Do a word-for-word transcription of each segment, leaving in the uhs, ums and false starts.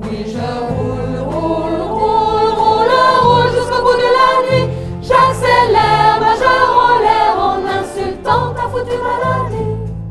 Oui, je roule, roule, roule, roule, roule jusqu'au bout de la nuit. J'accélère, majeur en l'air en insultant ta foutue maladie.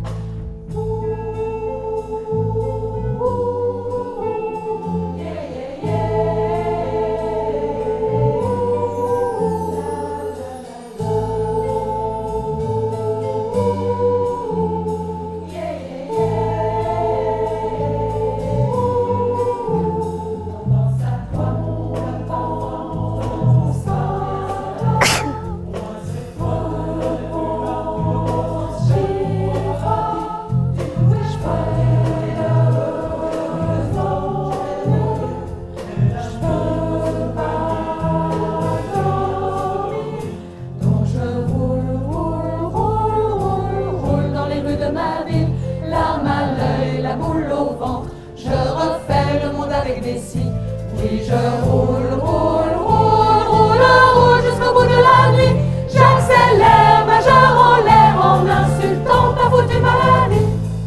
Oui, je roule, roule, roule, roule, roule jusqu'au bout de la nuit. J'accélère, majeur en l'air en insultant ta foutue maladie.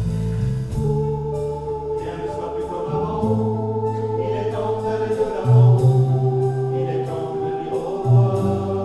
Rien ne soit plus comme avant. Il est temps d'aller de l'avant. Il est temps de dire au revoir.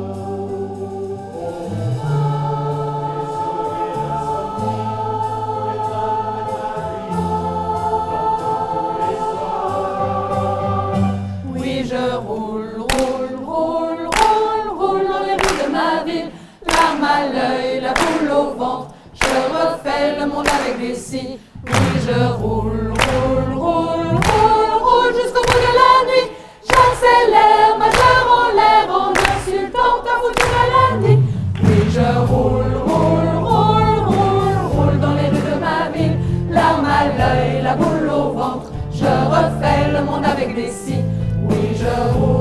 Et sauver l'insomnie pour les drames de ma vie. J'entends tous les soirs. Oui, je roule, roule, roule, roule, roule dans les rues de ma ville. Larme à l'œil, la boule au ventre. Je refais le monde avec des scies. Oui, je roule, roule, roule, roule, roule jusqu'au bout de la nuit. J'accélère, majeur en l'air en insultant ta foutue maladie. Oui, je roule, roule, roule, roule, roule dans les rues de ma ville. Larme à l'œil, la boule au ventre. Je refais le monde avec des scies. Oui, je roule.